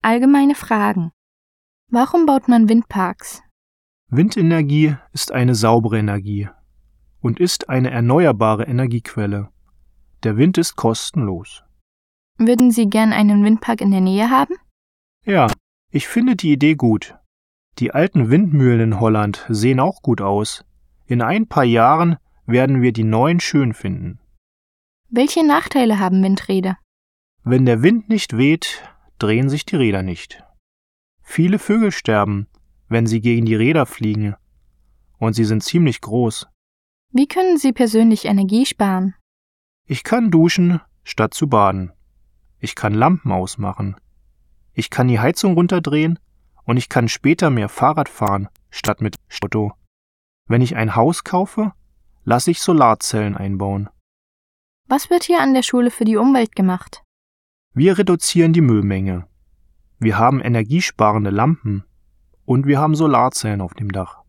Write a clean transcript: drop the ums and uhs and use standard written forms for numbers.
allgemeine Fragen. Warum baut man Windparks? Windenergie ist eine saubere Energie und ist eine erneuerbare Energiequelle. Der Wind ist kostenlos. Würden Sie gern einen Windpark in der Nähe haben? Ja, ich finde die Idee gut. Die alten Windmühlen in Holland sehen auch gut aus. In ein paar Jahren werden wir die neuen schön finden. Welche Nachteile haben Windräder? Wenn der Wind nicht weht, drehen sich die Räder nicht. Viele Vögel sterben, wenn sie gegen die Räder fliegen. Und sie sind ziemlich groß. Wie können Sie persönlich Energie sparen? Ich kann duschen, statt zu baden. Ich kann Lampen ausmachen. Ich kann die Heizung runterdrehen und ich kann später mehr Fahrrad fahren, statt mit Auto. Wenn ich ein Haus kaufe, lasse ich Solarzellen einbauen. Was wird hier an der Schule für die Umwelt gemacht? Wir reduzieren die Müllmenge. Wir haben energiesparende Lampen und wir haben Solarzellen auf dem Dach.